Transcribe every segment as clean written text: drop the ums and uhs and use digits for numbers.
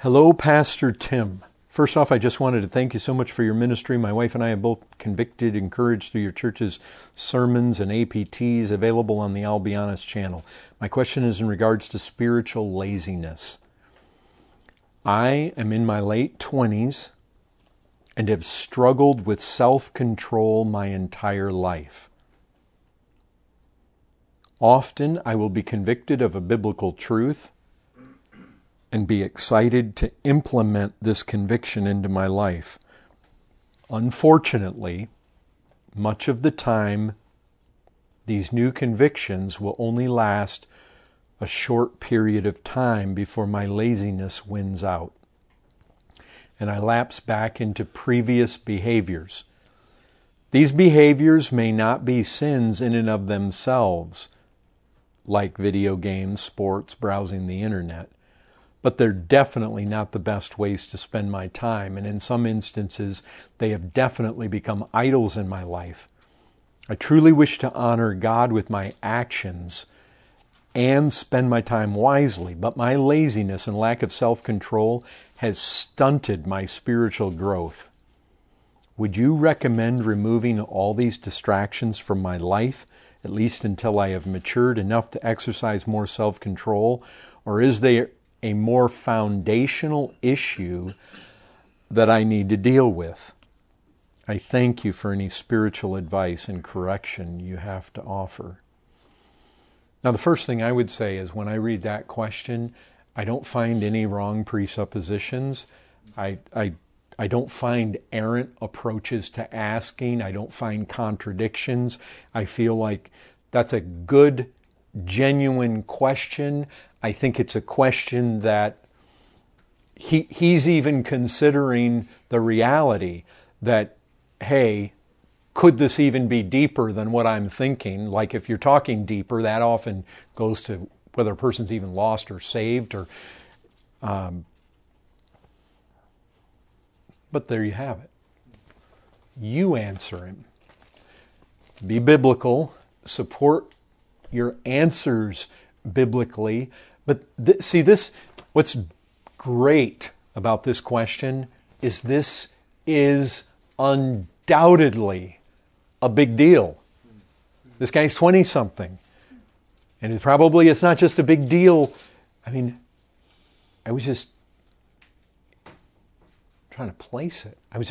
Hello, Pastor Tim. First off, I just wanted to thank you so much for your ministry. My wife and I have both convicted, encouraged through your church's sermons and APTs available on the I'll Be Honest channel. My question is in regards to spiritual laziness. I am in my late 20s and have struggled with self-control my entire life. Often I will be convicted of a biblical truth and be excited to implement this conviction into my life. Unfortunately, much of the time, these new convictions will only last a short period of time before my laziness wins out, and I lapse back into previous behaviors. These behaviors may not be sins in and of themselves, like video games, sports, browsing the internet, but they're definitely not the best ways to spend my time, and in some instances, they have definitely become idols in my life. I truly wish to honor God with my actions and spend my time wisely, but my laziness and lack of self-control has stunted my spiritual growth. Would you recommend removing all these distractions from my life, at least until I have matured enough to exercise more self-control, or is there a more foundational issue that I need to deal with? I thank you for any spiritual advice and correction you have to offer. Now, the first thing I would say is when I read that question, I don't find any wrong presuppositions. I don't find errant approaches to asking. I don't find contradictions. I feel like that's a good, genuine question. I think it's a question that he's even considering the reality that, hey, could this even be deeper than what I'm thinking? Like if you're talking deeper, that often goes to whether a person's even lost or saved, or but there you have it. You answer him. Be biblical. Support your answers biblically. But see, what's great about this question is this is undoubtedly a big deal. This guy's 20-something. And it's not just a big deal. I mean, I was just trying to place it. I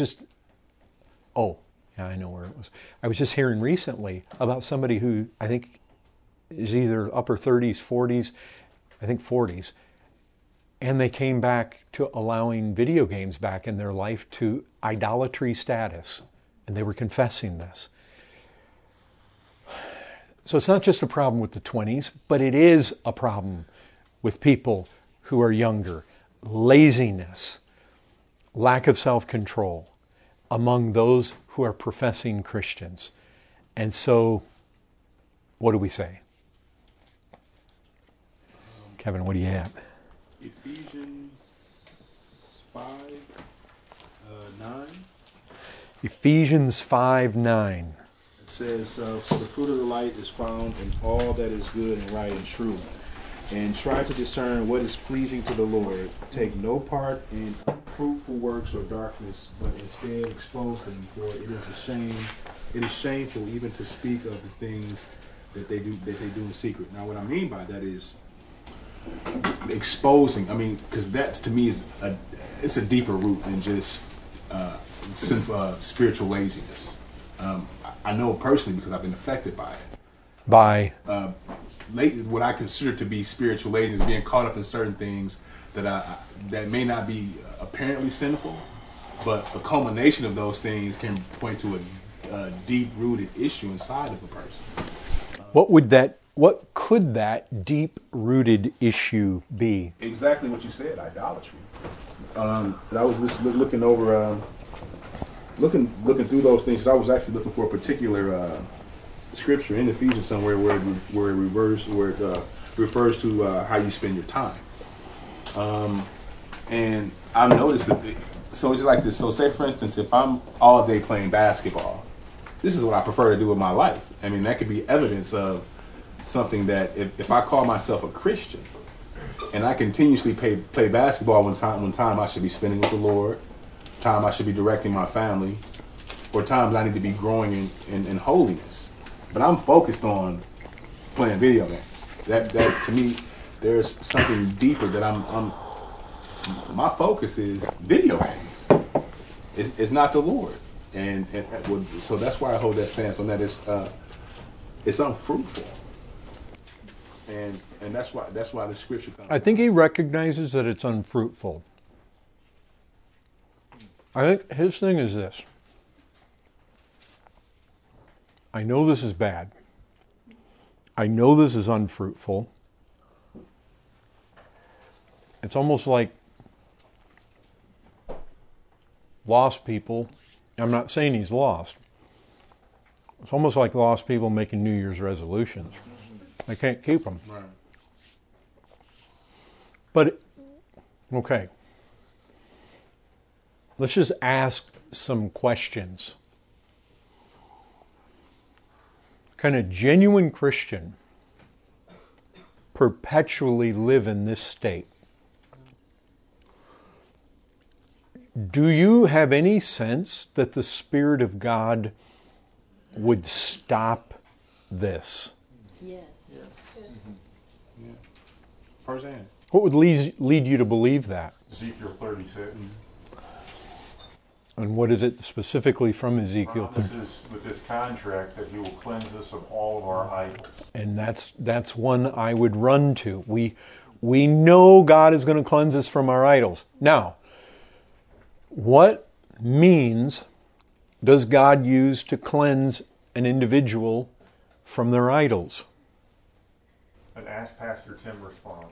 know where it was. I was just hearing recently about somebody who I think is either upper 30s, 40s, I think 40s, and they came back to allowing video games back in their life to idolatry status, and they were confessing this. So it's not just a problem with the 20s, but it is a problem with people who are younger. Laziness, lack of self-control among those who are professing Christians. And so, what do we say? Kevin, what do you have? Ephesians 5:9. Ephesians 5:9. It says, so the fruit of the light is found in all that is good and right and true. And try to discern what is pleasing to the Lord. Take no part in unfruitful works or darkness, but instead expose them. For it is a shame. It is shameful even to speak of the things that they do in secret. Now, what I mean by that is exposing. I mean, because that to me is it's a deeper root than just spiritual laziness. I know personally because I've been affected by it. By what I consider to be spiritual laziness, being caught up in certain things that may not be apparently sinful, but a culmination of those things can point to a deep-rooted issue inside of a person. What could that deep-rooted issue be? Exactly what you said, idolatry. I was just looking over, looking through those things. I was actually looking for a particular scripture in Ephesians somewhere where it refers to how you spend your time. And I've noticed that. So it's like this. So say, for instance, if I'm all day playing basketball, this is what I prefer to do with my life. I mean, that could be evidence of something that if I call myself a Christian, And I continuously play basketball when time I should be spending with the Lord, time I should be directing my family, or times I need to be growing in holiness. But I'm focused on playing video games. That to me, there's something deeper that I'm my focus is video games. It's not the Lord, and so that's why I hold that stance on that. It's unfruitful, and that's why the scripture comes. I think he recognizes that it's unfruitful. I think his thing is this. I know this is bad. I know this is unfruitful. It's almost like lost people. I'm not saying he's lost. It's almost like lost people making New Year's resolutions. They can't keep them. Right. But, okay. Let's just ask some questions. Can a genuine Christian perpetually live in this state? Do you have any sense that the Spirit of God would stop this? Yes. Yeah. Firsthand. What would lead you to believe that? Ezekiel 36. And what is it specifically from Ezekiel 30? With this contract that he will cleanse us of all of our idols. And that's one I would run to. We know God is going to cleanse us from our idols. Now, what means does God use to cleanse an individual from their idols? And ask Pastor Tim response.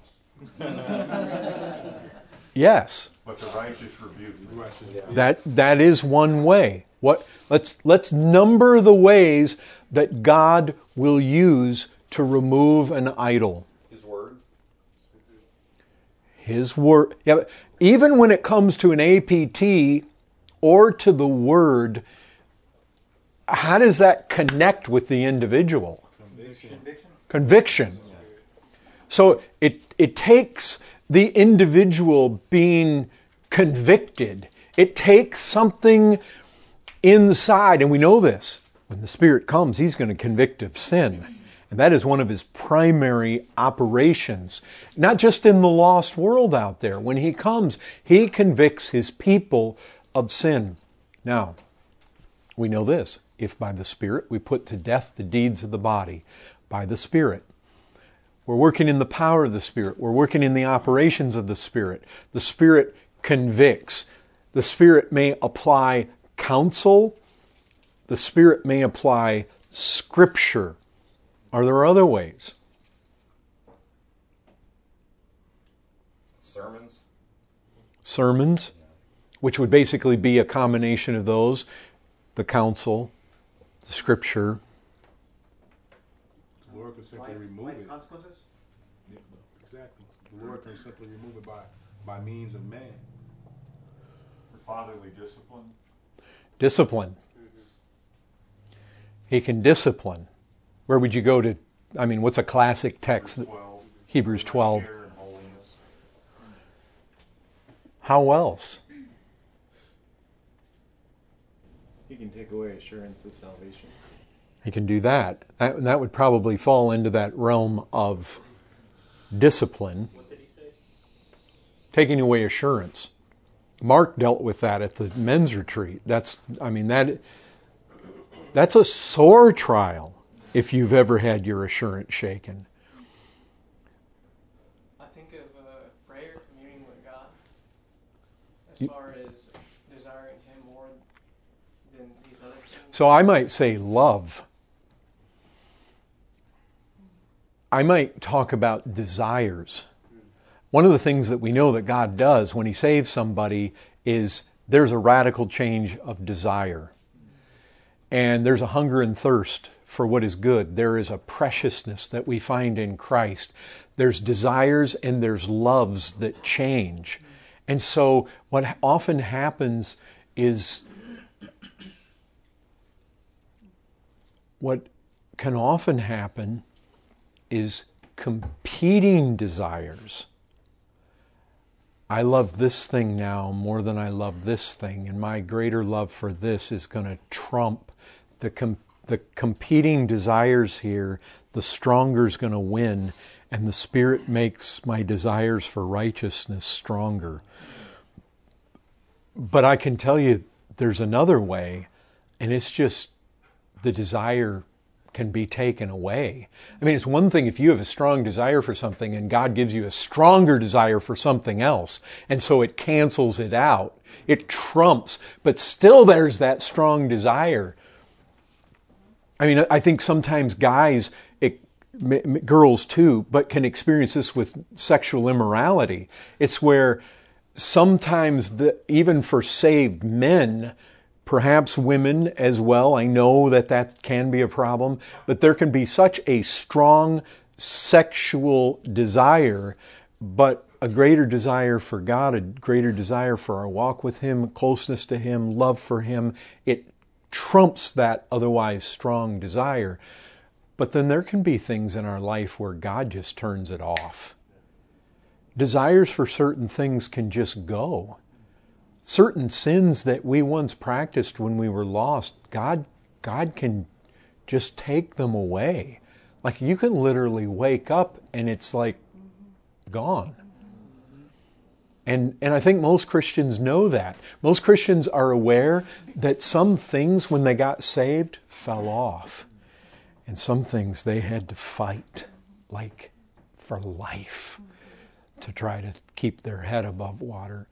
Yes. But the righteous rebuke. That is one way. Let's number the ways that God will use to remove an idol. His word. His word. Yeah, but even when it comes to an APT or to the word, how does that connect with the individual? Conviction. So it takes the individual being convicted. It takes something inside, and we know this. When the Spirit comes, He's going to convict of sin. And that is one of His primary operations. Not just in the lost world out there. When He comes, He convicts His people of sin. Now, we know this. If by the Spirit we put to death the deeds of the body, by the Spirit. We're working in the power of the Spirit. We're working in the operations of the Spirit. The Spirit convicts. The Spirit may apply counsel. The Spirit may apply Scripture. Are there other ways? Sermons, which would basically be a combination of those, the counsel, the Scripture. The Lord can simply remove it. Consequences? Yeah, exactly. The Lord can simply remove it by means of man. Fatherly discipline. Discipline. He can discipline. Where would you go to? I mean, what's a classic text? Hebrews 12. How else? He can take away assurance of salvation. He can do that. That would probably fall into that realm of discipline. What did he say? Taking away assurance. Mark dealt with that at the men's retreat. That's a sore trial if you've ever had your assurance shaken. I think of prayer, communing with God, as far as desiring Him more than these other things. So I might say love. I might talk about desires. One of the things that we know that God does when He saves somebody is there's a radical change of desire. And there's a hunger and thirst for what is good. There is a preciousness that we find in Christ. There's desires and there's loves that change. And so what often happens is, what can often happen is competing desires I love this thing now more than I love this thing, and my greater love for this is going to trump the competing desires here. The stronger is going to win, and the Spirit makes my desires for righteousness stronger. But I can tell you there's another way, and it's just the desire can be taken away. I mean, it's one thing if you have a strong desire for something and God gives you a stronger desire for something else, and so it cancels it out. It trumps, but still there's that strong desire. I mean, I think sometimes guys, girls too, but can experience this with sexual immorality. It's where sometimes, even for saved men, perhaps women as well, I know that can be a problem, but there can be such a strong sexual desire, but a greater desire for God, a greater desire for our walk with Him, closeness to Him, love for Him. It trumps that otherwise strong desire. But then there can be things in our life where God just turns it off. Desires for certain things can just go. Certain sins that we once practiced when we were lost, God can just take them away. Like you can literally wake up and it's like gone. And I think most Christians know that. Most Christians are aware that some things when they got saved fell off. And some things they had to fight like for life to try to keep their head above water.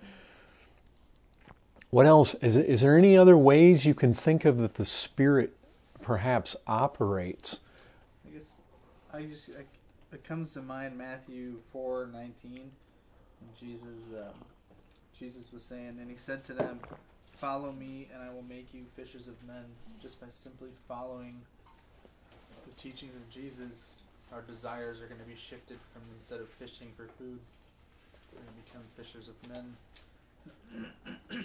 What else? Is there any other ways you can think of that the Spirit perhaps operates? It comes to mind Matthew 4:19. Jesus was saying, and He said to them, "Follow me, and I will make you fishers of men." Just by simply following the teachings of Jesus, our desires are going to be shifted from, instead of fishing for food, we're going to become fishers of men.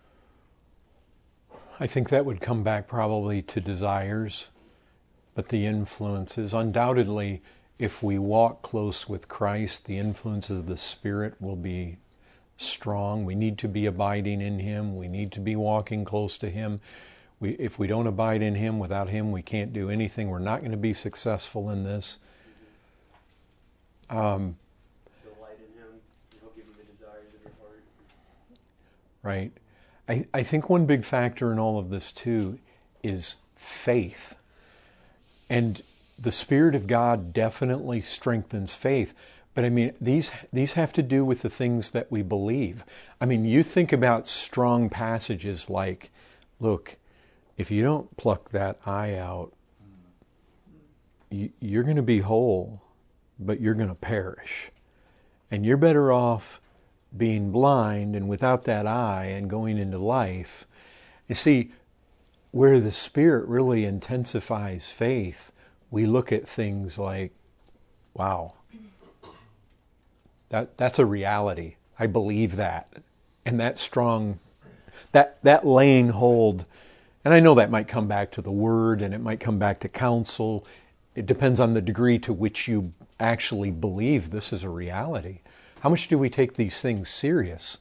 I think that would come back probably to desires, but the influences. Undoubtedly, if we walk close with Christ, the influences of the Spirit will be strong. We need to be abiding in Him. We need to be walking close to Him. If we don't abide in Him, without Him, we can't do anything. We're not going to be successful in this. Delight in Him, He'll give you the desires of your heart. Right. I think one big factor in all of this too is faith. And the Spirit of God definitely strengthens faith. But I mean, these have to do with the things that we believe. I mean, you think about strong passages like, look, if you don't pluck that eye out, you're going to be whole, but you're going to perish. And you're better off being blind and without that eye and going into life. You see, where the Spirit really intensifies faith, we look at things like, wow, that's a reality. I believe that. And that strong, that laying hold, and I know that might come back to the Word and it might come back to counsel. It depends on the degree to which you actually believe this is a reality. How much do we take these things serious?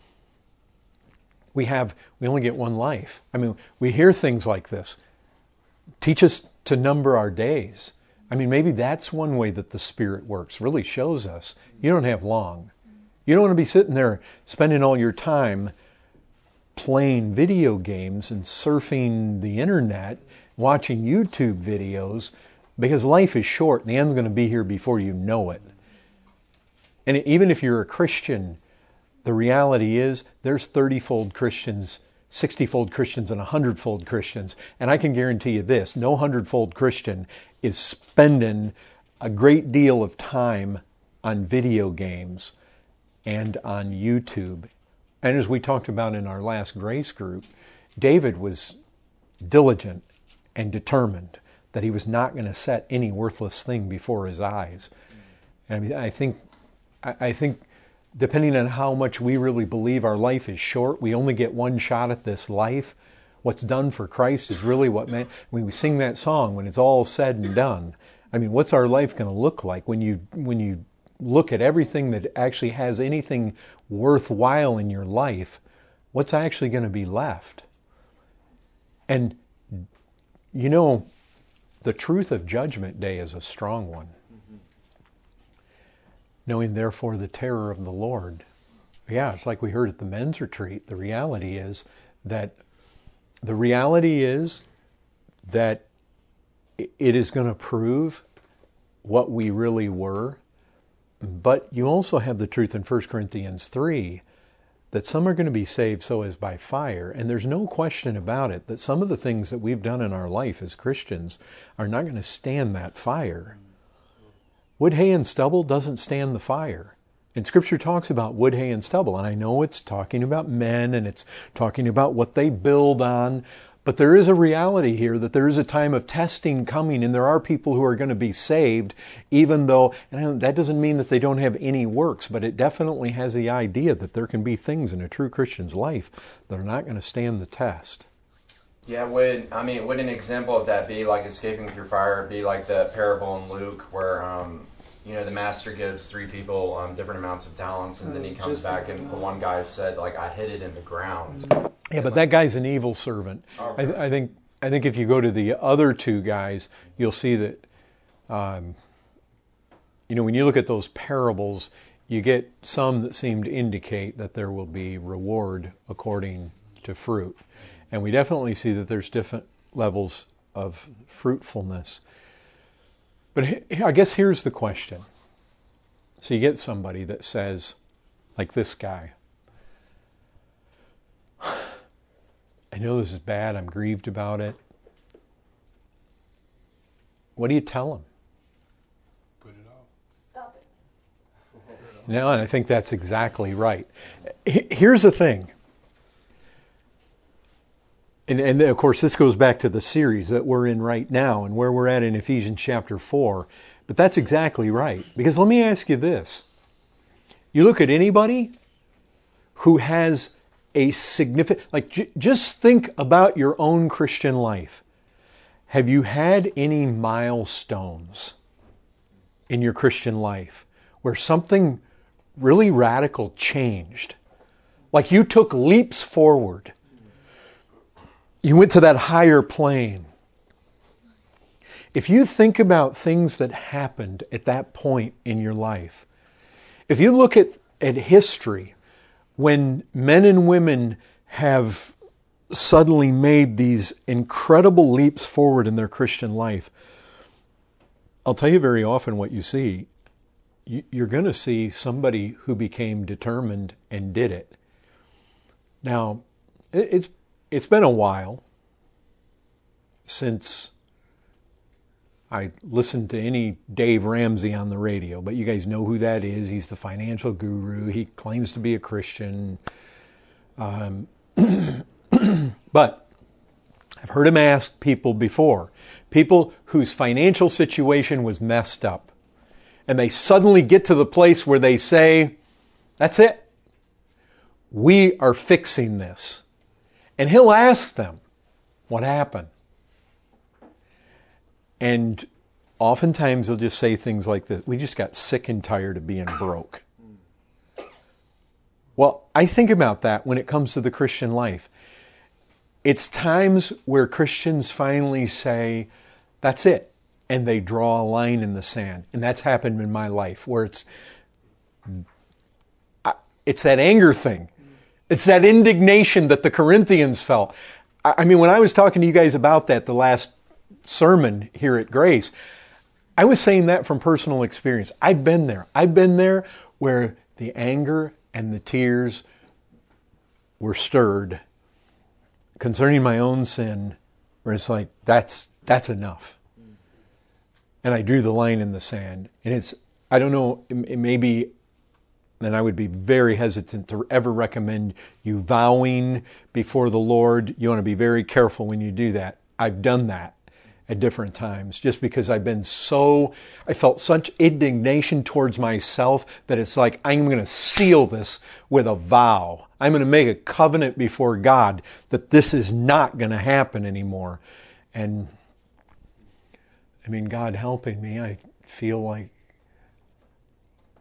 We only get one life. I mean, we hear things like this. Teach us to number our days. I mean, maybe that's one way that the Spirit works, really shows us you don't have long. You don't want to be sitting there spending all your time playing video games and surfing the internet, watching YouTube videos, because life is short and the end's going to be here before you know it. And even if you're a Christian, the reality is there's 30-fold Christians, 60-fold Christians, and 100-fold Christians. And I can guarantee you this, no 100-fold Christian is spending a great deal of time on video games and on YouTube. And as we talked about in our last grace group, David was diligent and determined that he was not going to set any worthless thing before his eyes. And I mean, I think depending on how much we really believe our life is short, we only get one shot at this life. What's done for Christ is really what when we sing that song, when it's all said and done. I mean, what's our life going to look like when you look at everything that actually has anything worthwhile in your life, what's actually going to be left? And you know, the truth of Judgment Day is a strong one. Knowing therefore the terror of the Lord. Yeah, it's like we heard at the men's retreat. The reality is that it is going to prove what we really were. But you also have the truth in 1 Corinthians 3 that some are going to be saved so as by fire. And there's no question about it that some of the things that we've done in our life as Christians are not going to stand that fire. Wood, hay, and stubble doesn't stand the fire. And Scripture talks about wood, hay, and stubble. And I know it's talking about men and it's talking about what they build on. But there is a reality here that there is a time of testing coming, and there are people who are going to be saved, even though, and that doesn't mean that they don't have any works, but it definitely has the idea that there can be things in a true Christian's life that are not going to stand the test. Yeah, would an example of that be like escaping through fire? Be like the parable in Luke where the master gives 3 people different amounts of talents, and then he comes back and the one guy said, like, I hid it in the ground. Yeah, but that guy's an evil servant. Okay. I think if you go to the other 2 guys, you'll see that, when you look at those parables, you get some that seem to indicate that there will be reward according to fruit. And we definitely see that there's different levels of fruitfulness. But I guess here's the question. So you get somebody that says, like this guy, I know this is bad, I'm grieved about it. What do you tell them? Put it off. Stop it. No, and I think that's exactly right. Here's the thing. And of course, this goes back to the series that we're in right now and where we're at in Ephesians chapter 4. But that's exactly right. Because let me ask you this. You look at anybody who has a significant, just think about your own Christian life. Have you had any milestones in your Christian life where something really radical changed? Like you took leaps forward. You went to that higher plane. If you think about things that happened at that point in your life, if you look at history, when men and women have suddenly made these incredible leaps forward in their Christian life, I'll tell you very often what you see. You're going to see somebody who became determined and did it. Now, it's been a while since I listened to any Dave Ramsey on the radio, but you guys know who that is. He's the financial guru. He claims to be a Christian. But I've heard him ask people before, people whose financial situation was messed up, and they suddenly get to the place where they say, that's it. We are fixing this. And he'll ask them, what happened? And oftentimes they'll just say things like this, we just got sick and tired of being broke. Well, I think about that when it comes to the Christian life. It's times where Christians finally say, that's it. And they draw a line in the sand. And that's happened in my life where it's that anger thing. It's that indignation that the Corinthians felt. I mean, when I was talking to you guys about that the last sermon here at Grace, I was saying that from personal experience. I've been there. I've been there where the anger and the tears were stirred concerning my own sin, where it's like, that's enough. And I drew the line in the sand. And I don't know, it may be, and I would be very hesitant to ever recommend you vowing before the Lord. You want to be very careful when you do that. I've done that at different times, just because I felt such indignation towards myself that it's like, I'm going to seal this with a vow. I'm going to make a covenant before God that this is not going to happen anymore. And I mean, God helping me, I feel like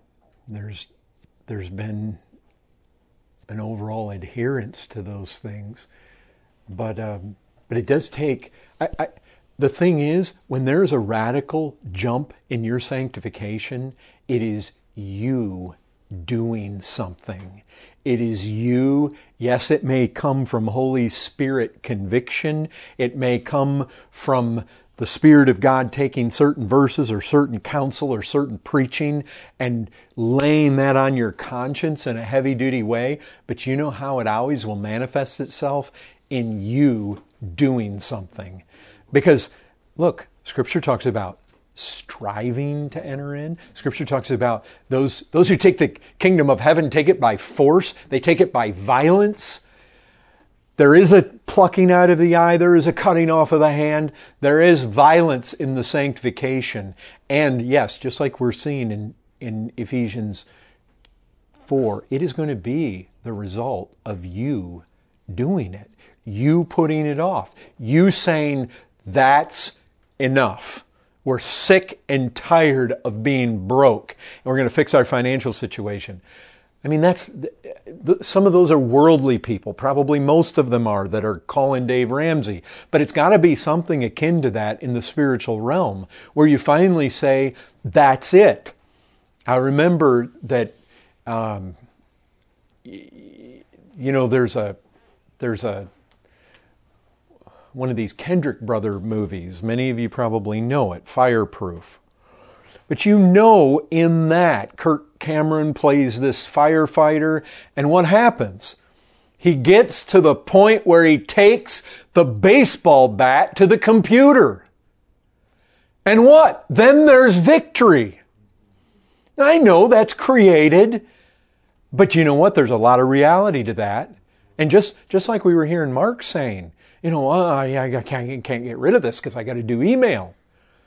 there's been an overall adherence to those things, but it does take. The thing is, when there's a radical jump in your sanctification, it is you doing something. It is you. Yes, it may come from Holy Spirit conviction. It may come from the Spirit of God taking certain verses or certain counsel or certain preaching and laying that on your conscience in a heavy-duty way. But you know how it always will manifest itself? In you doing something. Because, look, Scripture talks about striving to enter in. Scripture talks about those who take the kingdom of heaven take it by force. They take it by violence. There is a plucking out of the eye. There is a cutting off of the hand. There is violence in the sanctification. And yes, just like we're seeing in Ephesians 4, it is going to be the result of you doing it. You putting it off. You saying, that's enough. We're sick and tired of being broke. And we're going to fix our financial situation. I mean, some of those are worldly people. Probably most of them are that are calling Dave Ramsey. But it's got to be something akin to that in the spiritual realm where you finally say, that's it. I remember that, there's one of these Kendrick brother movies. Many of you probably know it, Fireproof. But in that, Kirk Cameron plays this firefighter, and what happens? He gets to the point where he takes the baseball bat to the computer. And what? Then there's victory. I know that's created, but you know what? There's a lot of reality to that. And just like we were hearing Mark saying, I can't get rid of this because I got to do email.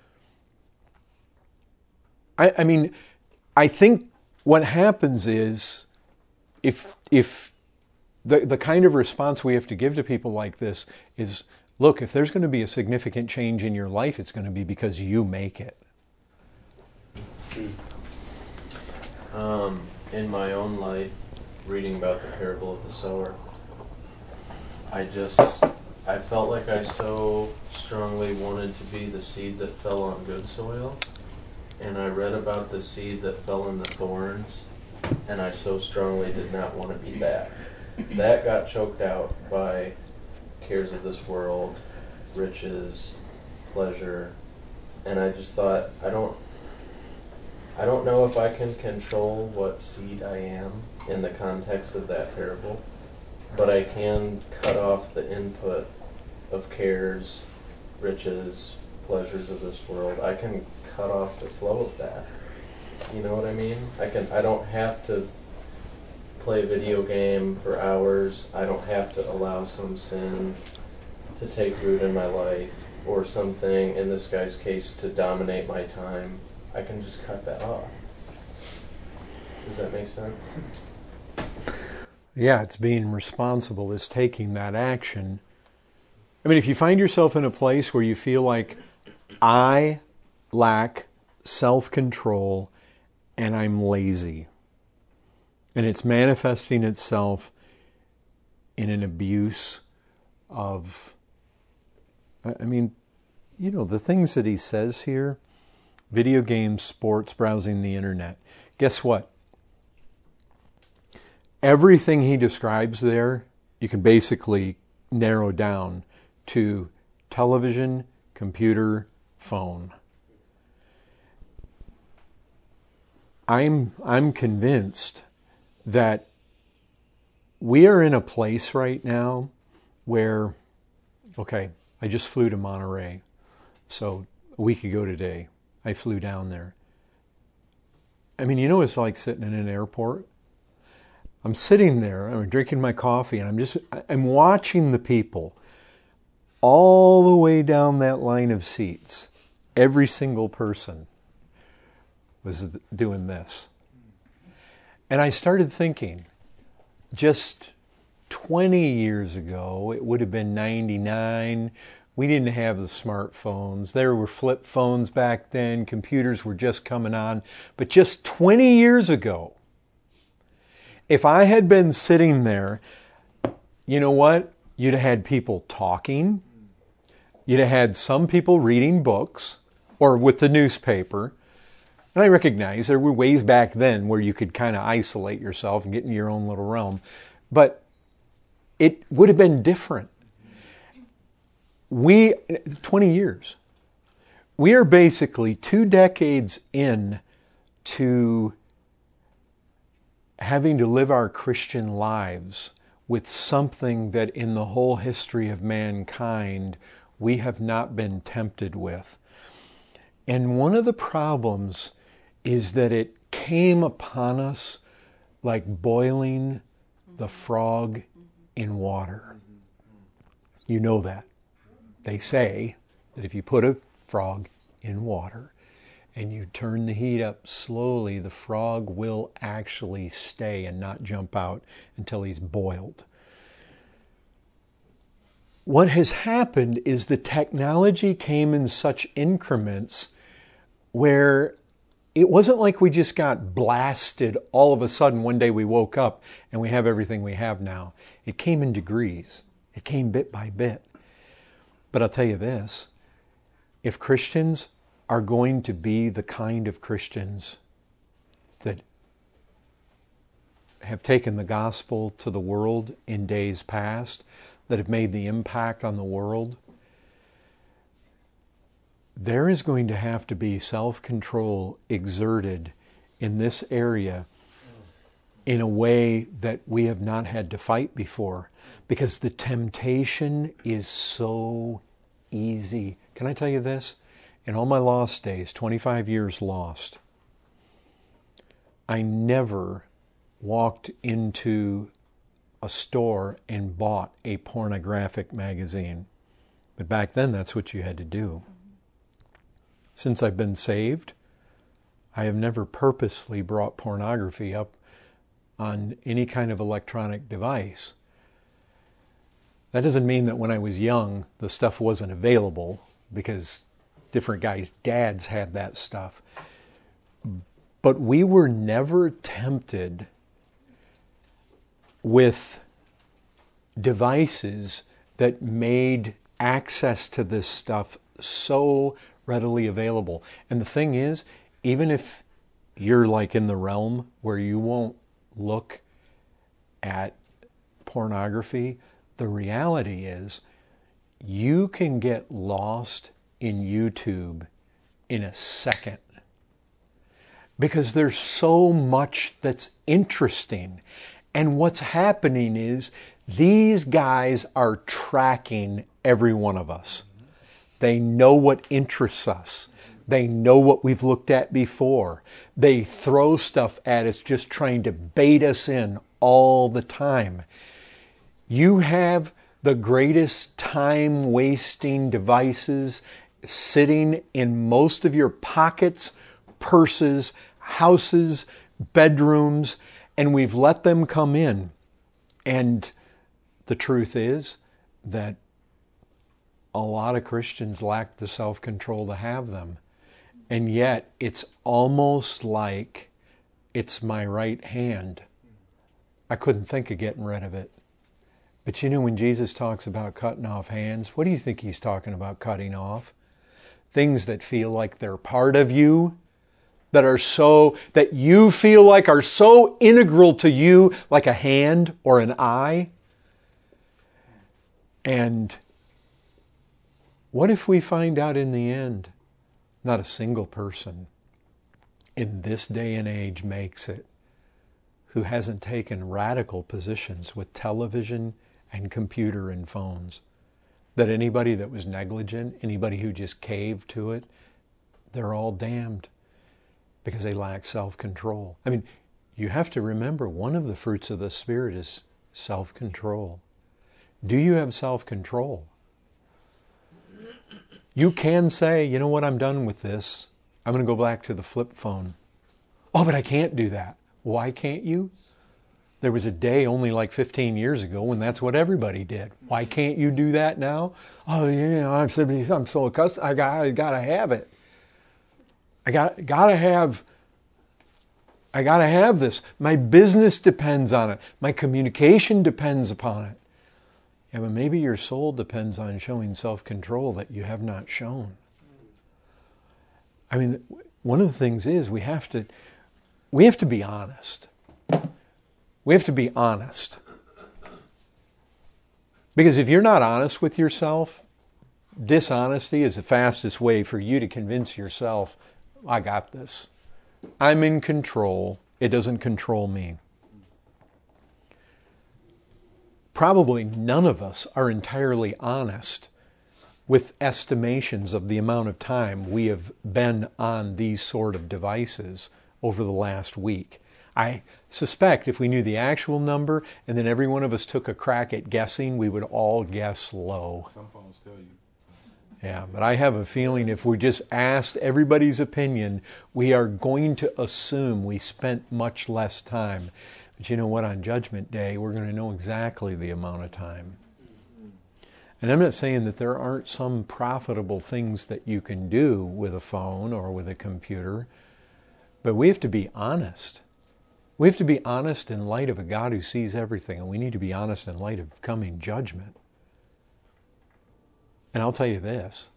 I mean, I think what happens is if the kind of response we have to give to people like this is, look, if there's going to be a significant change in your life, it's going to be because you make it. In my own life, reading about the parable of the sower, I felt like I so strongly wanted to be the seed that fell on good soil. And I read about the seed that fell in the thorns, and I so strongly did not want to be that. That got choked out by cares of this world, riches, pleasure, and I just thought, I don't know if I can control what seed I am in the context of that parable, but I can cut off the input of cares, riches, pleasures of this world. I can cut off the flow of that. You know what I mean? I don't have to play a video game for hours. I don't have to allow some sin to take root in my life or something, in this guy's case, to dominate my time. I can just cut that off. Does that make sense? Yeah, it's being responsible, is taking that action. I mean, if you find yourself in a place where you feel like, I lack self-control and I'm lazy, and it's manifesting itself in an abuse of, the things that he says here, video games, sports, browsing the internet. Guess what? Everything he describes there, you can basically narrow down to television, computer, phone. I'm convinced that we are in a place right now where, okay, I just flew to Monterey. So a week ago today, I flew down there. I mean, you know what it's like sitting in an airport? I'm sitting there, I'm drinking my coffee, and I'm watching the people all the way down that line of seats. Every single person was doing this. And I started thinking, just 20 years ago, it would have been 99, We didn't have the smartphones. There were flip phones back then. Computers were just coming on. But just 20 years ago, if I had been sitting there, you know what? You'd have had people talking. You'd have had some people reading books or with the newspaper. And I recognize there were ways back then where you could kind of isolate yourself and get in your own little realm. But it would have been different. 20 years. We are basically 2 decades in to having to live our Christian lives with something that in the whole history of mankind we have not been tempted with. And one of the problems is that it came upon us like boiling the frog in water. You know that. They say that if you put a frog in water and you turn the heat up slowly, the frog will actually stay and not jump out until he's boiled. What has happened is the technology came in such increments where it wasn't like we just got blasted all of a sudden one day we woke up and we have everything we have now. It came in degrees. It came bit by bit. But I'll tell you this, if Christians are going to be the kind of Christians that have taken the gospel to the world in days past, that have made the impact on the world, there is going to have to be self-control exerted in this area in a way that we have not had to fight before, because the temptation is so easy. Can I tell you this? In all my lost days, 25 years lost, I never walked into a store and bought a pornographic magazine. But back then, that's what you had to do. Since I've been saved, I have never purposely brought pornography up on any kind of electronic device. That doesn't mean that when I was young, the stuff wasn't available, because different guys' dads had that stuff. But we were never tempted with devices that made access to this stuff so readily available. And the thing is, even if you're like in the realm where you won't look at pornography, the reality is you can get lost in YouTube in a second, because there's so much that's interesting. And what's happening is these guys are tracking every one of us. They know what interests us. They know what we've looked at before. They throw stuff at us just trying to bait us in all the time. You have the greatest time-wasting devices sitting in most of your pockets, purses, houses, bedrooms, and we've let them come in. And the truth is that a lot of Christians lack the self-control to have them. And yet it's almost like it's my right hand. I couldn't think of getting rid of it. But you know, when Jesus talks about cutting off hands, what do you think he's talking about cutting off? Things that feel like they're part of you, that you feel like are so integral to you, like a hand or an eye. And what if we find out in the end, not a single person in this day and age makes it who hasn't taken radical positions with television and computer and phones? That anybody that was negligent, anybody who just caved to it, they're all damned because they lack self-control. I mean, you have to remember, one of the fruits of the Spirit is self-control. Do you have self-control? You can say, you know what, I'm done with this. I'm going to go back to the flip phone. Oh, but I can't do that. Why can't you? There was a day only like 15 years ago when that's what everybody did. Why can't you do that now? Oh, yeah, I'm so accustomed. I gotta have it. I gotta have this. My business depends on it. My communication depends upon it. Yeah, but maybe your soul depends on showing self-control that you have not shown. I mean, one of the things is we have to be honest. We have to be honest. Because if you're not honest with yourself, dishonesty is the fastest way for you to convince yourself, I got this. I'm in control. It doesn't control me. Probably none of us are entirely honest with estimations of the amount of time we have been on these sort of devices over the last week. I suspect if we knew the actual number and then every one of us took a crack at guessing, we would all guess low. Some phones tell you. Yeah, but I have a feeling if we just asked everybody's opinion, we are going to assume we spent much less time. But you know what? On Judgment Day, we're going to know exactly the amount of time. And I'm not saying that there aren't some profitable things that you can do with a phone or with a computer, but we have to be honest. We have to be honest in light of a God who sees everything, and we need to be honest in light of coming judgment. And I'll tell you this.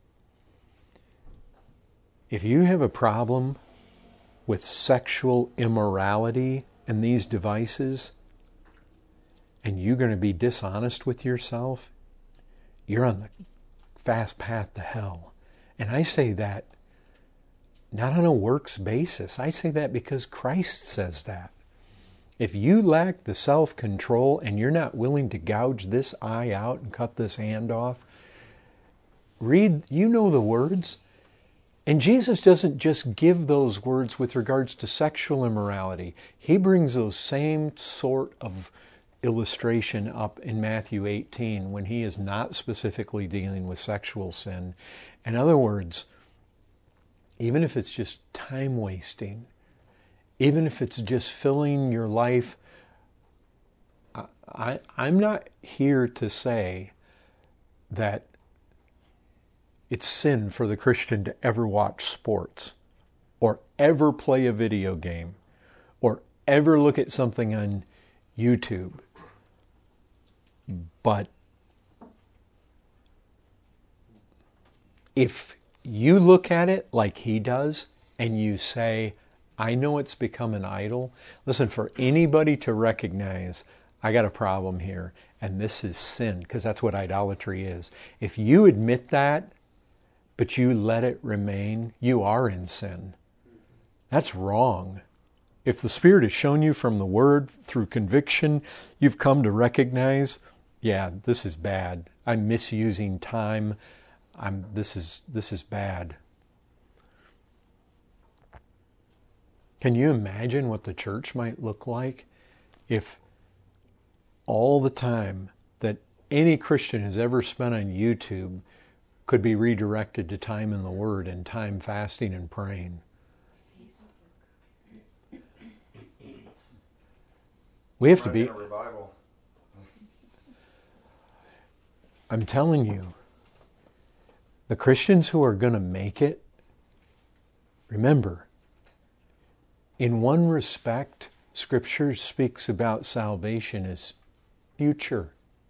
If you have a problem with sexual immorality and these devices, and you're going to be dishonest with yourself, you're on the fast path to hell. And I say that not on a works basis. I say that because Christ says that. If you lack the self-control and you're not willing to gouge this eye out and cut this hand off, read, you know the words. And Jesus doesn't just give those words with regards to sexual immorality. He brings those same sort of illustration up in Matthew 18 when he is not specifically dealing with sexual sin. In other words, even if it's just time wasting, even if it's just filling your life, I'm not here to say that it's sin for the Christian to ever watch sports or ever play a video game or ever look at something on YouTube. But if you look at it like he does and you say, I know it's become an idol. Listen, for anybody to recognize, I got a problem here and this is sin, because that's what idolatry is. If you admit that, but you let it remain, you are in sin. That's wrong. If the Spirit has shown you from the Word through conviction, you've come to recognize, yeah, this is bad. I'm misusing time. This is bad. Can you imagine what the church might look like if all the time that any Christian has ever spent on YouTube could be redirected to time in the Word and time fasting and praying? We have to be. Revival. I'm telling you, the Christians who are going to make it, remember, in one respect, Scripture speaks about salvation as future.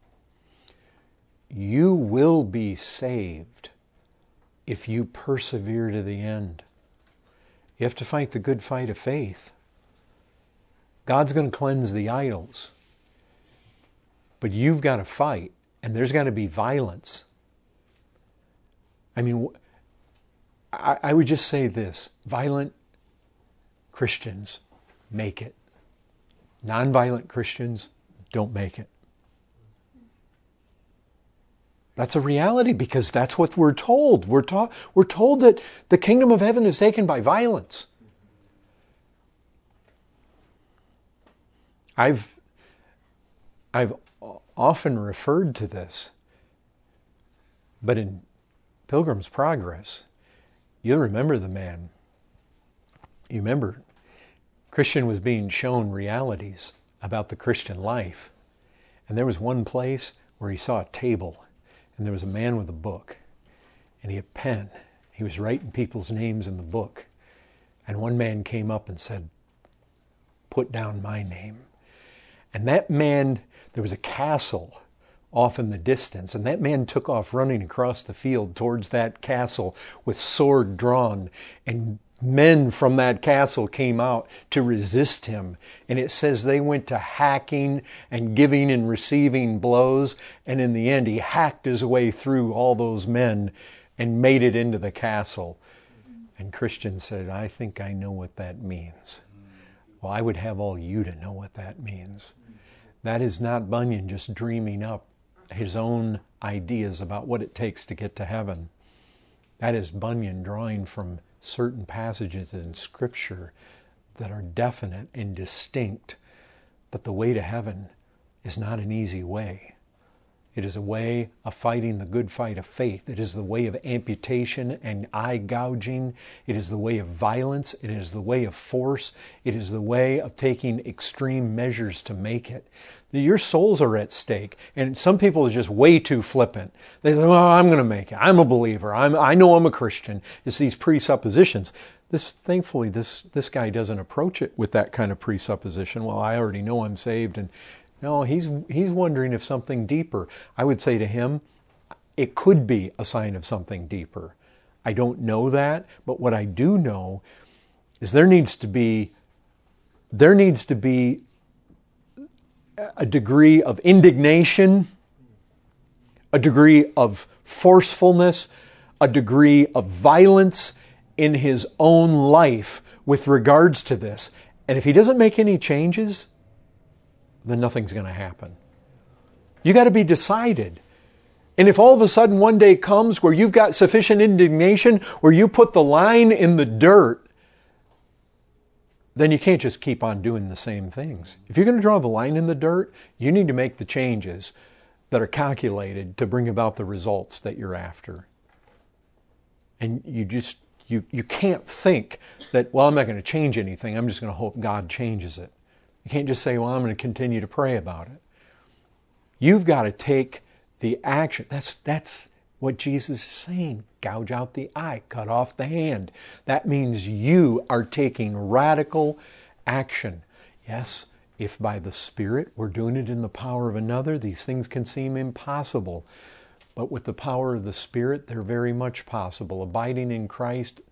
You will be saved if you persevere to the end. You have to fight the good fight of faith. God's going to cleanse the idols. But you've got to fight, and there's got to be violence. I mean, I would just say this. Violent Christians make it. Nonviolent Christians don't make it. That's a reality because that's what we're told. We're told that the kingdom of heaven is taken by violence. I've often referred to this, but in Pilgrim's Progress, you'll remember the man. You remember, Christian was being shown realities about the Christian life. And there was one place where he saw a table, and there was a man with a book, and he had a pen. He was writing people's names in the book. And one man came up and said, "Put down my name." And that man, there was a castle off in the distance, and that man took off running across the field towards that castle with sword drawn, and men from that castle came out to resist him. And it says they went to hacking and giving and receiving blows, and in the end he hacked his way through all those men and made it into the castle. And Christian said, "I think I know what that means." Well, I would have all you to know what that means. That is not Bunyan just dreaming up his own ideas about what it takes to get to heaven. That is Bunyan drawing from certain passages in Scripture that are definite and distinct, that the way to heaven is not an easy way. It is a way of fighting the good fight of faith. It is the way of amputation and eye gouging. It is the way of violence. It is the way of force. It is the way of taking extreme measures to make it. Your souls are at stake. And some people are just way too flippant. They say, "Well, I'm going to make it. I'm a believer. I know I'm a Christian." It's these presuppositions. Thankfully, this guy doesn't approach it with that kind of presupposition. Well, I already know I'm saved. And no, he's wondering if something deeper. I would say to him, it could be a sign of something deeper. I don't know that, but what I do know is there needs to be a degree of indignation, a degree of forcefulness, a degree of violence in his own life with regards to this. And if he doesn't make any changes, then nothing's going to happen. You got to be decided. And if all of a sudden one day comes where you've got sufficient indignation, where you put the line in the dirt, then you can't just keep on doing the same things. If you're going to draw the line in the dirt, you need to make the changes that are calculated to bring about the results that you're after. And you can't think that, well, I'm not going to change anything. I'm just going to hope God changes it. You can't just say, well, I'm going to continue to pray about it. You've got to take the action. That's what Jesus is saying. Gouge out the eye, cut off the hand. That means you are taking radical action. Yes, if by the Spirit we're doing it in the power of another, these things can seem impossible. But with the power of the Spirit, they're very much possible. Abiding in Christ,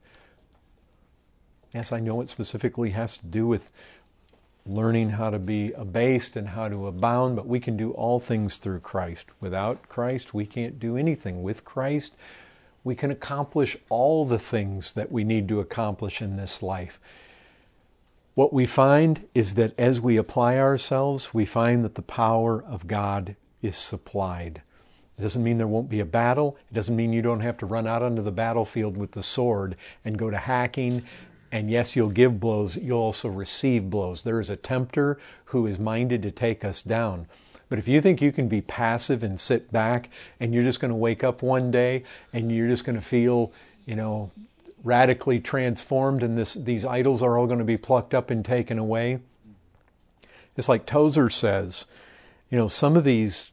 yes, I know it specifically has to do with learning how to be abased and how to abound, but we can do all things through Christ. Without Christ, we can't do anything. With Christ, we can accomplish all the things that we need to accomplish in this life. What we find is that as we apply ourselves, we find that the power of God is supplied. It doesn't mean there won't be a battle. It doesn't mean you don't have to run out onto the battlefield with the sword and go to hacking. And yes, you'll give blows, you'll also receive blows. There is a tempter who is minded to take us down. But if you think you can be passive and sit back and you're just going to wake up one day and you're just going to feel, radically transformed and these idols are all going to be plucked up and taken away. It's like Tozer says, some of these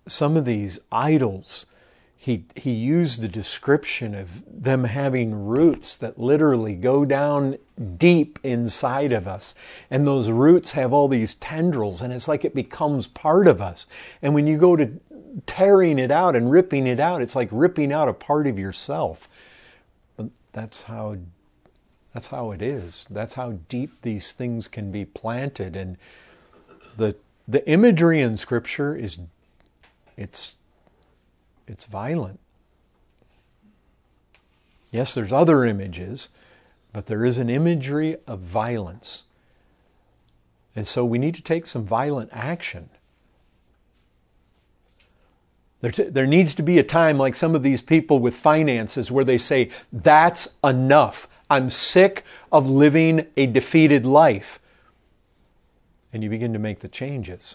idols, He used the description of them having roots that literally go down deep inside of us. And those roots have all these tendrils, and it's like it becomes part of us. And when you go to tearing it out and ripping it out, it's like ripping out a part of yourself. But that's how it is. That's how deep these things can be planted. And the imagery in Scripture it's violent. Yes, there's other images, but there is an imagery of violence. And so we need to take some violent action. There needs to be a time like some of these people with finances where they say, that's enough. I'm sick of living a defeated life. And you begin to make the changes.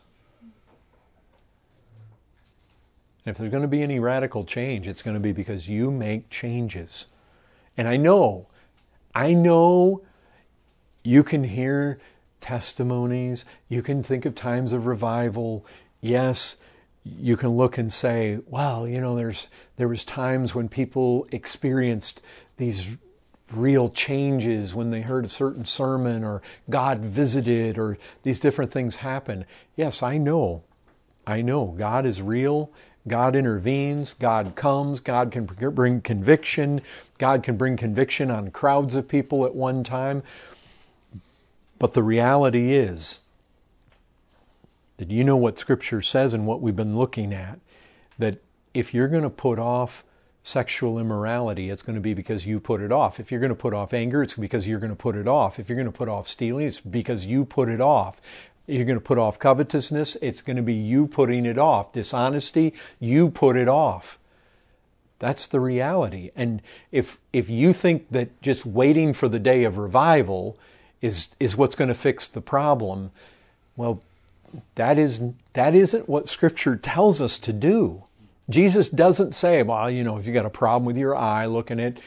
If there's going to be any radical change, it's going to be because you make changes. And I know you can hear testimonies. You can think of times of revival. Yes, you can look and say, well, there was times when people experienced these real changes when they heard a certain sermon, or God visited, or these different things happen. Yes, I know. God is real. God intervenes. God comes. God can bring conviction. God can bring conviction on crowds of people at one time. But the reality is that you know what Scripture says and what we've been looking at, that if you're going to put off sexual immorality, it's going to be because you put it off. If you're going to put off anger, it's because you're going to put it off. If you're going to put off stealing, it's because you put it off. If you're going to put off covetousness, it's going to be you putting it off. Dishonesty, you put it off. That's the reality. And if you think that just waiting for the day of revival is what's going to fix the problem, well, that isn't what Scripture tells us to do. Jesus doesn't say, well, if you got a problem with your eye looking at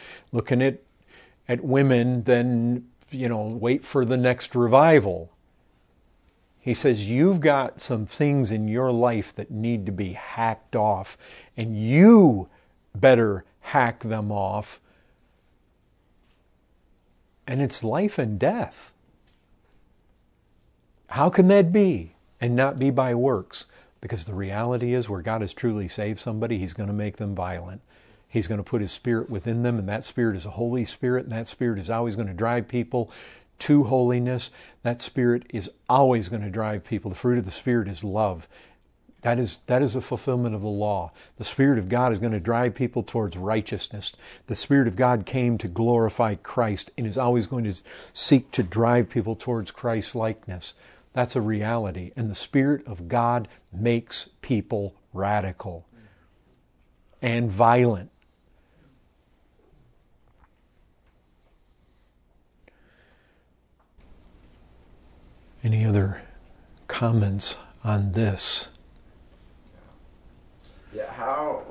women, then, wait for the next revival. He says, you've got some things in your life that need to be hacked off, and you better hack them off. And it's life and death. How can that be and not be by works? Because the reality is, where God has truly saved somebody, He's going to make them violent. He's going to put His Spirit within them, and that Spirit is a Holy Spirit, and that Spirit is always going to drive people to holiness. That Spirit is always going to drive people. The fruit of the Spirit is love. That is a fulfillment of the law. The Spirit of God is going to drive people towards righteousness. The Spirit of God came to glorify Christ and is always going to seek to drive people towards Christ's likeness. That's a reality. And the Spirit of God makes people radical and violent. Any other comments on this? Yeah, how,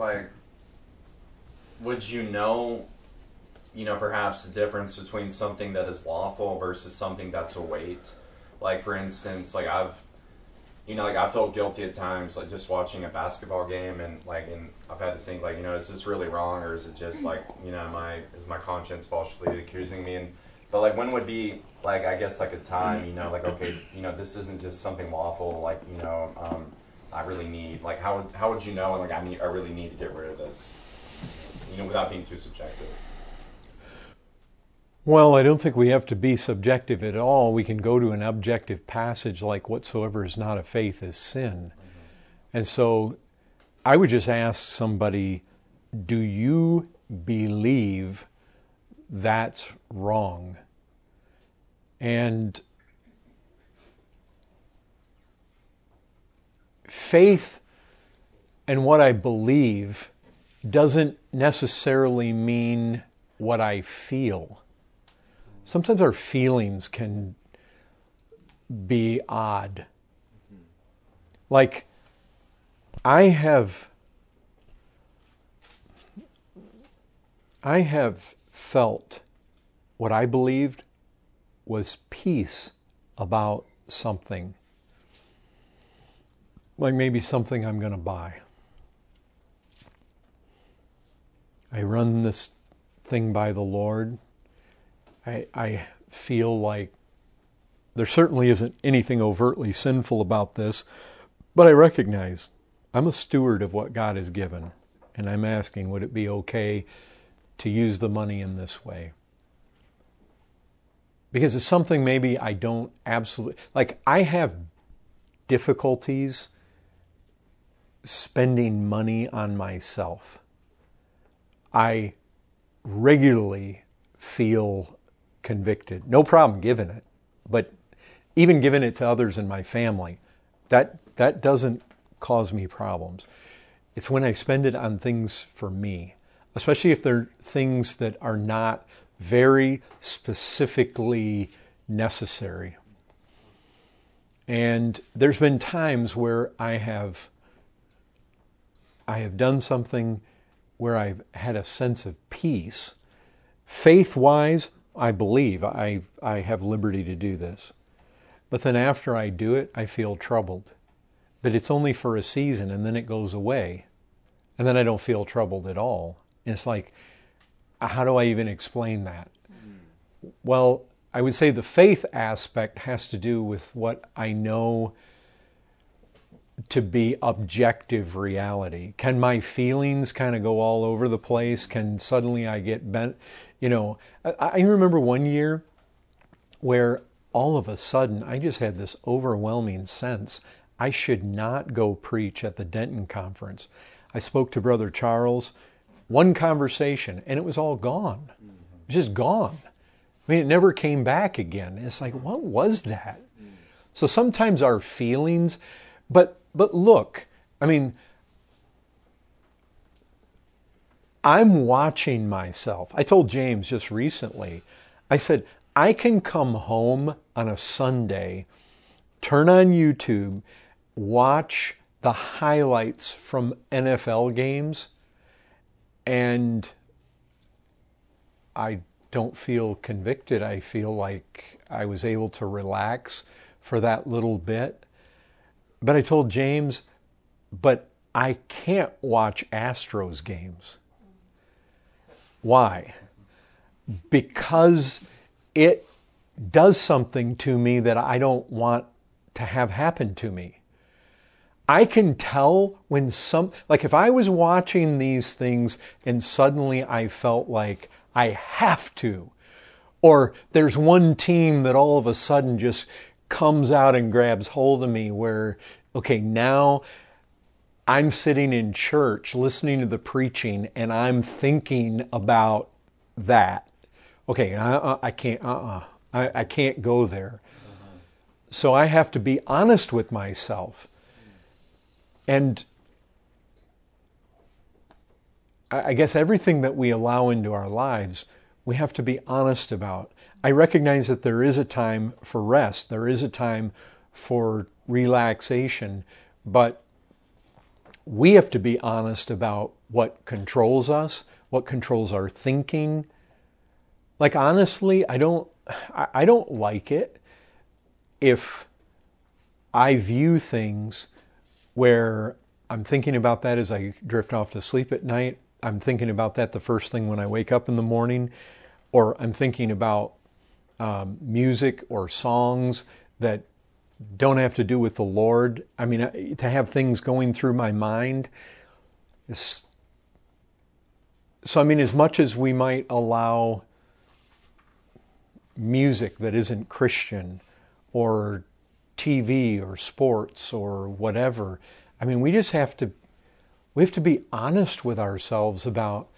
would you know, perhaps the difference between something that is lawful versus something that's a weight? Like, for instance, I felt guilty at times, just watching a basketball game, and I've had to think, is this really wrong, or is it just, is my conscience falsely accusing me? But, when would be, I guess, a time, okay, this isn't just something lawful, I really need, how would you know, I really need to get rid of this, without being too subjective? Well, I don't think we have to be subjective at all. We can go to an objective passage like whatsoever is not of faith is sin. And so I would just ask somebody, do you believe that's wrong? And faith and what I believe doesn't necessarily mean what I feel. Sometimes our feelings can be odd. I have felt what I believed was peace about something. Maybe something I'm going to buy. I run this thing by the Lord. I feel like there certainly isn't anything overtly sinful about this, but I recognize I'm a steward of what God has given, and I'm asking, would it be okay to use the money in this way? Because it's something maybe I don't absolutely... I have difficulties spending money on myself. I regularly feel convicted. No problem giving it, but even giving it to others in my family, that doesn't cause me problems. It's when I spend it on things for me, especially if they're things that are not very specifically necessary. And there's been times where I have done something where I've had a sense of peace. Faith-wise, I believe I have liberty to do this. But then after I do it, I feel troubled. But it's only for a season, and then it goes away. And then I don't feel troubled at all. And it's like, how do I even explain that? Well, I would say the faith aspect has to do with what I know to be objective reality. Can my feelings kind of go all over the place? Can suddenly I get bent? You know, I remember one year where all of a sudden I just had this overwhelming sense I should not go preach at the Denton conference. I spoke to Brother Charles, one conversation, and it was all gone. It was just gone. I mean, it never came back again. It's like, what was that? So sometimes our feelings, but look, I mean, I'm watching myself. I told James just recently, I said, I can come home on a Sunday, turn on YouTube, watch the highlights from NFL games, and I don't feel convicted. I feel like I was able to relax for that little bit. But I told James, but I can't watch Astros games. Why? Because it does something to me that I don't want to have happen to me. I can tell when like if I was watching these things and suddenly I felt like I have to, or there's one team that all of a sudden just comes out and grabs hold of me where, okay, now I'm sitting in church listening to the preaching and I'm thinking about that. Okay, I can't, I can't go there. So I have to be honest with myself. And I guess everything that we allow into our lives, we have to be honest about. I recognize that there is a time for rest. There is a time for relaxation. But we have to be honest about what controls us, what controls our thinking. Like, honestly, I don't like it if I view things where I'm thinking about that as I drift off to sleep at night. I'm thinking about that the first thing when I wake up in the morning, or I'm thinking about music or songs that don't have to do with the Lord. I mean, to have things going through my mind. So, I mean, as much as we might allow music that isn't Christian, or TV or sports or whatever, I mean, we have to be honest with ourselves about,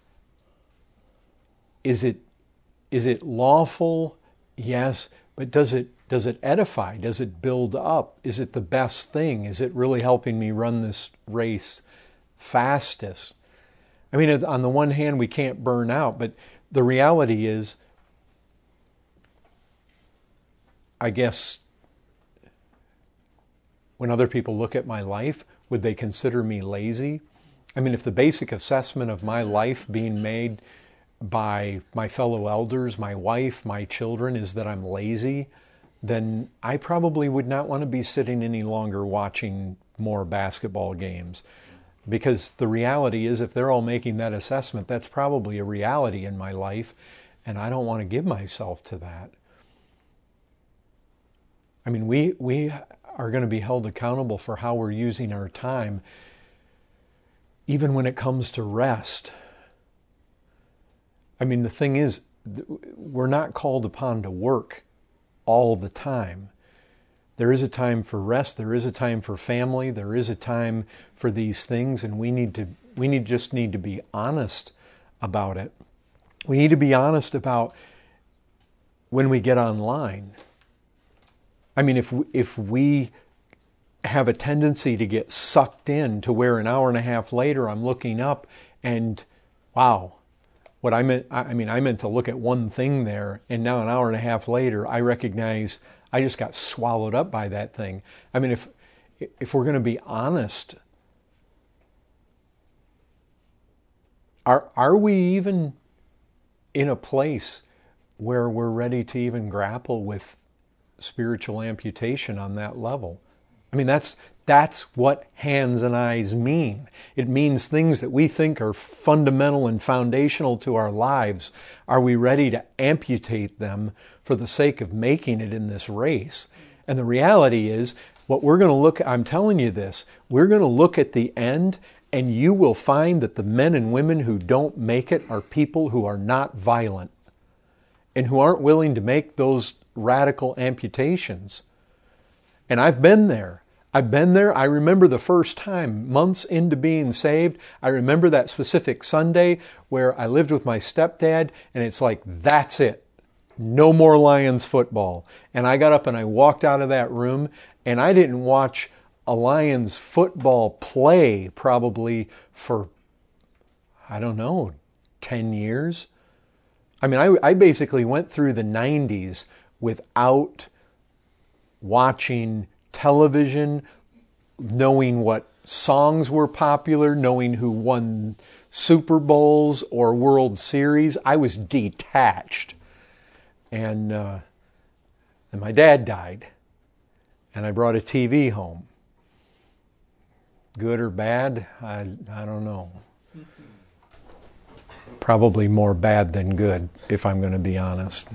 is it lawful? Yes, but does it edify? Does it build up? Is it the best thing? Is it really helping me run this race fastest? I mean, on the one hand, we can't burn out, but the reality is, I guess, when other people look at my life, would they consider me lazy? I mean, if the basic assessment of my life being made by my fellow elders, my wife, my children, is that I'm lazy, then I probably would not want to be sitting any longer watching more basketball games. Because the reality is, if they're all making that assessment, that's probably a reality in my life, and I don't want to give myself to that. I mean, we are going to be held accountable for how we're using our time, even when it comes to rest. I mean, the thing is, we're not called upon to work all the time. There is a time for rest. There is a time for family. There is a time for these things, and we just need to be honest about it. We need to be honest about when we get online. I mean, if we have a tendency to get sucked in to where an hour and a half later I'm looking up and, wow, what I meant to look at one thing there, and now an hour and a half later I recognize I just got swallowed up by that thing. I mean, if we're going to be honest, are we even in a place where we're ready to even grapple with spiritual amputation on that level. I mean, that's what hands and eyes mean. It means things that we think are fundamental and foundational to our lives. Are we ready to amputate them for the sake of making it in this race? And the reality is, what we're going to look at, I'm telling you this, we're going to look at the end, and you will find that the men and women who don't make it are people who are not violent and who aren't willing to make those radical amputations. And I've been there. I remember the first time, months into being saved. I remember that specific Sunday where I lived with my stepdad, and it's like, that's it. No more Lions football. And I got up and I walked out of that room, and I didn't watch a Lions football play probably for, 10 years. I mean, I basically went through the 90s without watching television, knowing what songs were popular, knowing who won Super Bowls or World Series. I was detached. And my dad died. And I brought a TV home. Good or bad? I don't know. Probably more bad than good, if I'm going to be honest.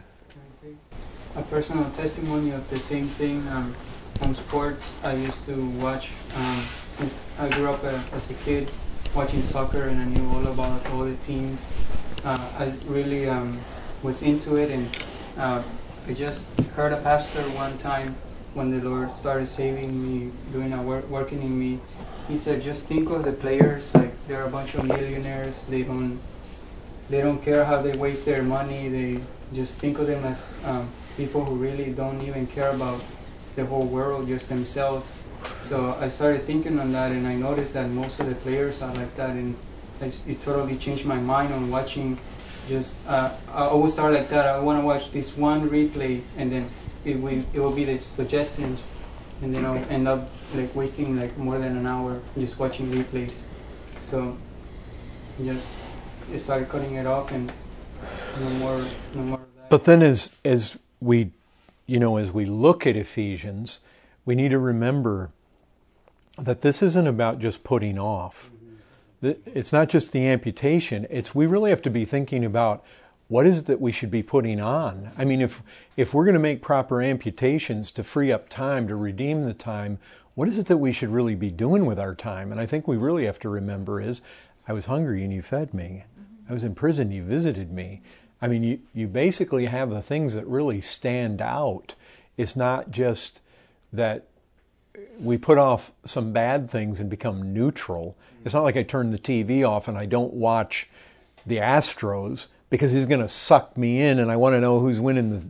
A personal testimony of the same thing on sports. I used to watch, since I grew up as a kid, watching soccer, and I knew all about all the teams. I really was into it, and I just heard a pastor one time when the Lord started saving me, doing a working in me. He said, just think of the players, like they're a bunch of millionaires. They don't care how they waste their money. They just think of them as people who really don't even care about the whole world, just themselves. So I started thinking on that, and I noticed that most of the players are like that, and it totally changed my mind on watching. Just I always start like that. I want to watch this one replay, and then it will be the suggestions, and then I'll end up like wasting like more than an hour just watching replays. So just I started cutting it off, and no more of that. But then as we look at Ephesians, we need to remember that this isn't about just putting off. It's not just the amputation. We really have to be thinking about what is it that we should be putting on. I mean, if we're going to make proper amputations to free up time, to redeem the time, what is it that we should really be doing with our time? And I think we really have to remember is, I was hungry and you fed me. I was in prison, you visited me. I mean, you basically have the things that really stand out. It's not just that we put off some bad things and become neutral. It's not like I turn the TV off and I don't watch the Astros because he's going to suck me in and I want to know who's winning the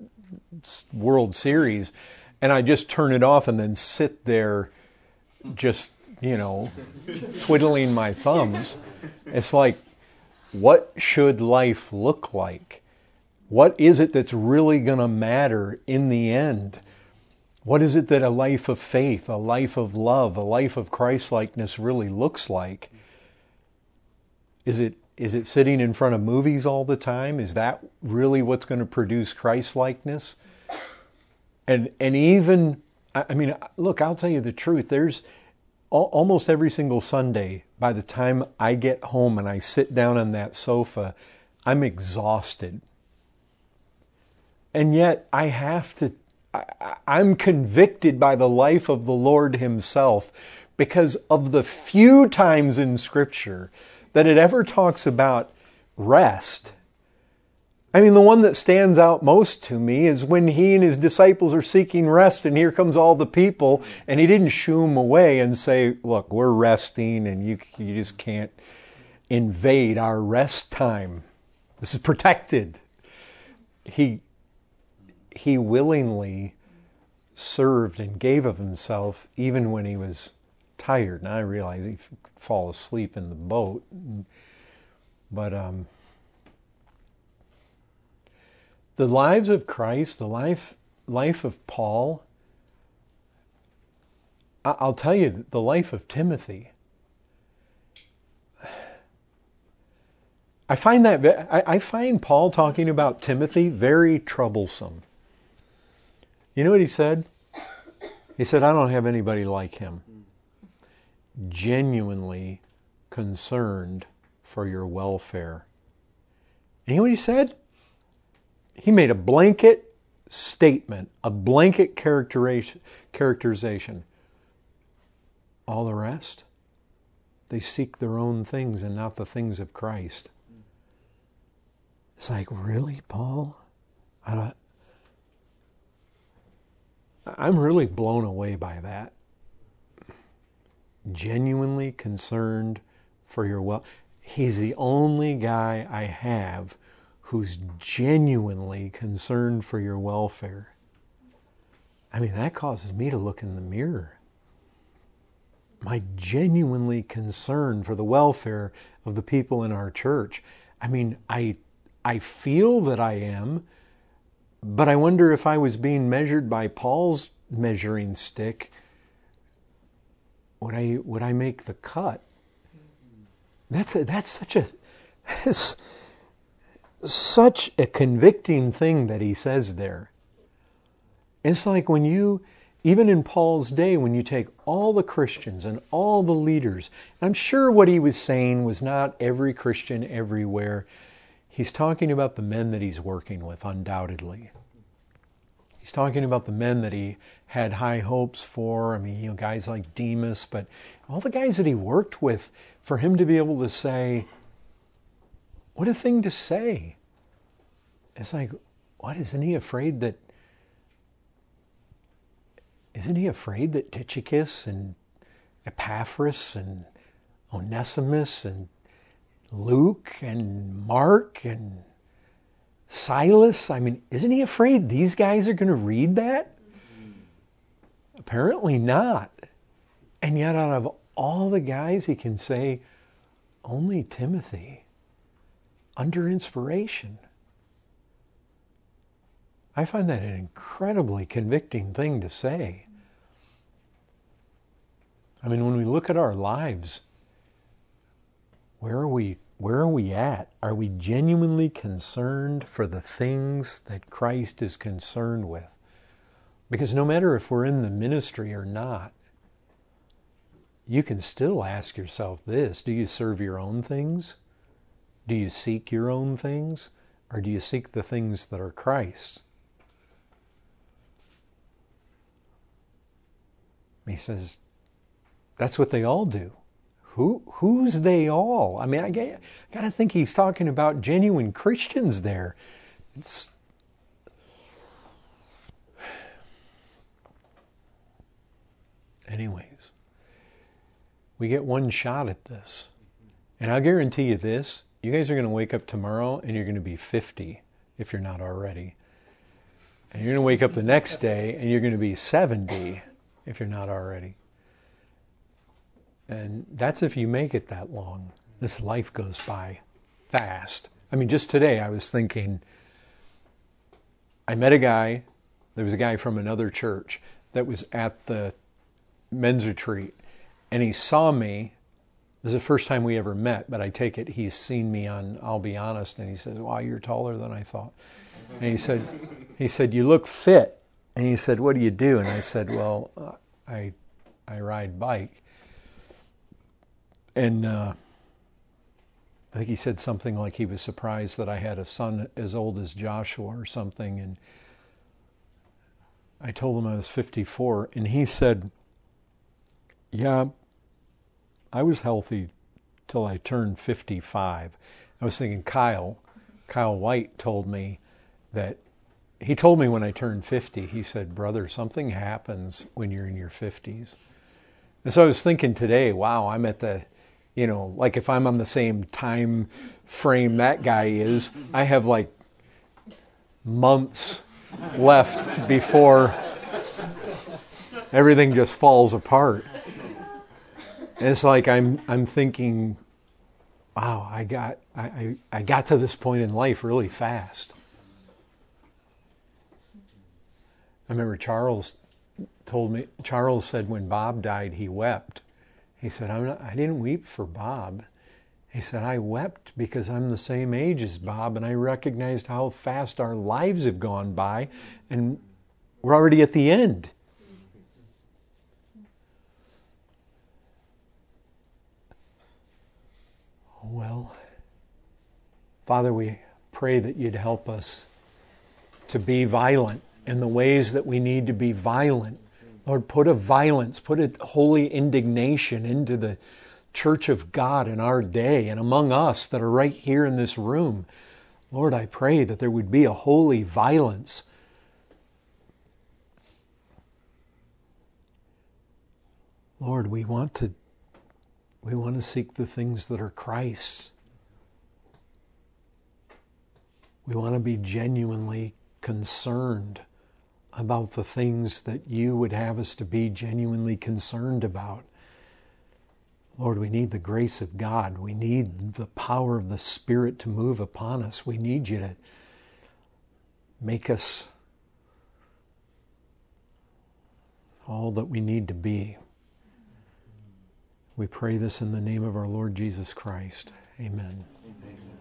World Series. And I just turn it off and then sit there just, twiddling my thumbs. It's like, what should life look like? What is it that's really going to matter in the end? What is it that a life of faith, a life of love, a life of Christ-likeness really looks like? Is it sitting in front of movies all the time? Is that really what's going to produce Christ-likeness? And even, I mean, look, I'll tell you the truth. There's almost every single Sunday, by the time I get home and I sit down on that sofa, I'm exhausted. And yet I'm convicted by the life of the Lord Himself because of the few times in Scripture that it ever talks about rest. I mean, the one that stands out most to me is when He and His disciples are seeking rest, and here comes all the people, and He didn't shoo them away and say, look, we're resting, and you just can't invade our rest time. This is protected. He willingly served and gave of Himself even when He was tired. Now I realize He could fall asleep in the boat, but the lives of Christ, the life of Paul, I'll tell you, the life of Timothy. I find Paul talking about Timothy very troublesome. You know what he said? He said, I don't have anybody like him. Genuinely concerned for your welfare. And you know what he said? He made a blanket statement, a blanket characterization. All the rest, they seek their own things and not the things of Christ. It's like, really, Paul? I'm really blown away by that. Genuinely concerned for your well. He's the only guy I have who's genuinely concerned for your welfare. I mean, that causes me to look in the mirror. Am I genuinely concerned for the welfare of the people in our church? I mean, I feel that I am, but I wonder if I was being measured by Paul's measuring stick, would I make the cut? That's such a convicting thing that he says there. It's like when you, even in Paul's day, when you take all the Christians and all the leaders, I'm sure what he was saying was not every Christian everywhere. He's talking about the men that he's working with, undoubtedly. He's talking about the men that he had high hopes for. I mean, guys like Demas, but all the guys that he worked with, for him to be able to say, what a thing to say. It's like, what, isn't he afraid that Tychicus and Epaphras and Onesimus and Luke and Mark and Silas, I mean, isn't he afraid these guys are going to read that? Apparently not. And yet out of all the guys, he can say, only Timothy, under inspiration. I find that an incredibly convicting thing to say. I mean, when we look at our lives, where are we at? Are we genuinely concerned for the things that Christ is concerned with? Because no matter if we're in the ministry or not, you can still ask yourself this: do you serve your own things? Do you seek your own things? Or do you seek the things that are Christ's? He says, that's what they all do. Who's they all? I mean, I got to think he's talking about genuine Christians there. Anyways, we get one shot at this. And I'll guarantee you this, you guys are going to wake up tomorrow and you're going to be 50, if you're not already. And you're going to wake up the next day and you're going to be 70, if you're not already. And that's if you make it that long. This life goes by fast. I mean, just today I was thinking, I met a guy, there was a guy from another church that was at the men's retreat, and he saw me. This is the first time we ever met, but I take it he's seen me on I'll Be Honest, and he says, wow, you're taller than I thought. And he said, you look fit. And he said, what do you do? And I said, well, I ride bike. And I think he said something like he was surprised that I had a son as old as Joshua or something. And I told him I was 54. And he said, yeah, I was healthy till I turned 55. I was thinking Kyle White told me that, he told me when I turned 50, he said, brother, something happens when you're in your 50s. And so I was thinking today, wow, I'm at the, like if I'm on the same time frame that guy is, I have like months left before everything just falls apart. And it's like I'm thinking, wow, I got to this point in life really fast. I remember Charles said when Bob died, he wept. He said, I didn't weep for Bob. He said, I wept because I'm the same age as Bob, and I recognized how fast our lives have gone by, and We're already at the end. Well, Father, we pray that you'd help us to be violent in the ways that we need to be violent. Lord, put a holy indignation into the church of God in our day and among us that are right here in this room. Lord, I pray that there would be a holy violence. Lord, we want to seek the things that are Christ's. We want to be genuinely concerned about the things that you would have us to be genuinely concerned about. Lord, we need the grace of God. We need the power of the Spirit to move upon us. We need you to make us all that we need to be. We pray this in the name of our Lord Jesus Christ. Amen. Amen.